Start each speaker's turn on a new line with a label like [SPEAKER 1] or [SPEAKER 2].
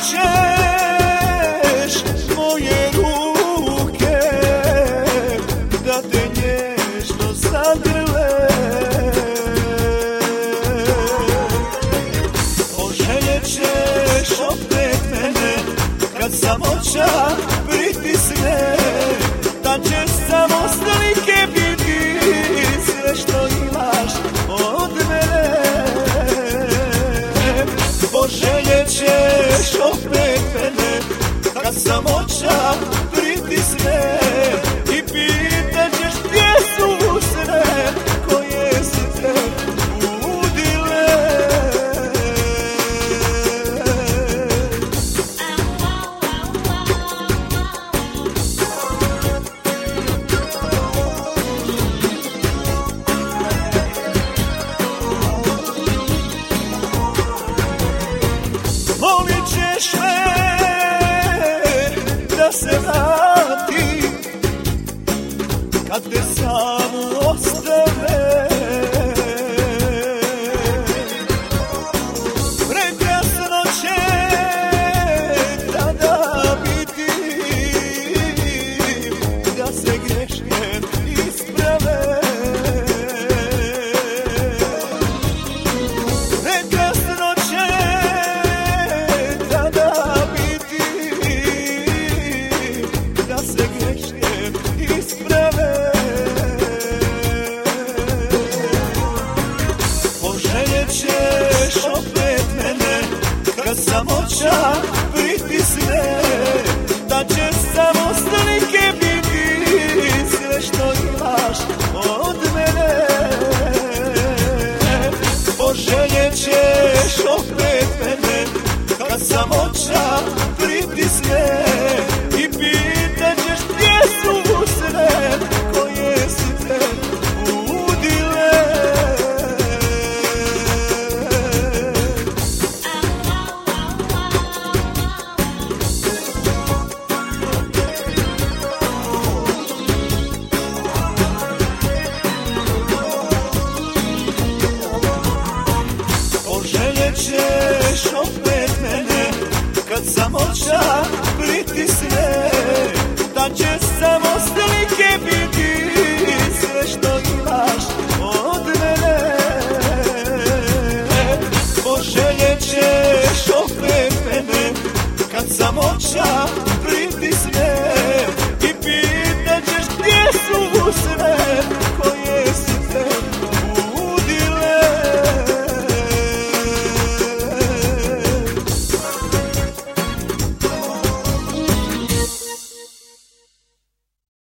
[SPEAKER 1] ćeš moje ruke da te nježno zagrle, poželjet ćeš opet mene kad samoća pritisne, da će samo slike biti sve što imaš od mene. Poželjet ćeš opet mene kad samoća pritisne i pitat ćeš gdje su usne koje su te budile. Volit ćeš me da se vrati kad te samu ostave. Prekrasno će tada biti da se greške isprave. Prekrasno će tada biti da se greške isprave. Poželjet ćeš opet mene kad samoća pritisne, da će samo slike biti sve što imaš od mene. Poželjet ćeš opet mene kad samoća pritisne i pitat ćeš gdje su usne koje su te budile. Poželjet ćeš opet mene kad samoća pritisne, da će samo slike biti sve što imaš od mene. Poželjet ćeš opet mene kad samoća pritisne